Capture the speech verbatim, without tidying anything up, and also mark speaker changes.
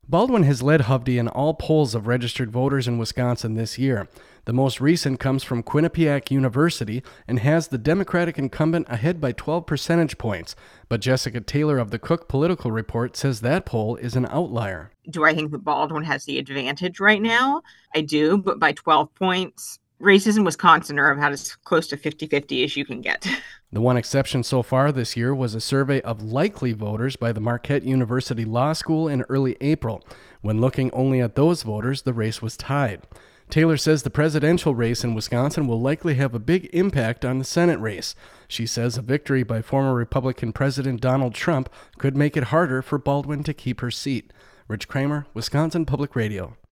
Speaker 1: Baldwin has led Hovde in all polls of registered voters in Wisconsin this year. The most recent comes from Quinnipiac University and has the Democratic incumbent ahead by twelve percentage points. But Jessica Taylor of the Cook Political Report says that poll is an outlier.
Speaker 2: Do I think that Baldwin has the advantage right now? I do, but by twelve points. Races in Wisconsin are about as close to fifty-fifty as you can get.
Speaker 1: The one exception so far this year was a survey of likely voters by the Marquette University Law School in early April. When looking only at those voters, the race was tied. Taylor says the presidential race in Wisconsin will likely have a big impact on the Senate race. She says a victory by former Republican President Donald Trump could make it harder for Baldwin to keep her seat. Rich Kramer, Wisconsin Public Radio.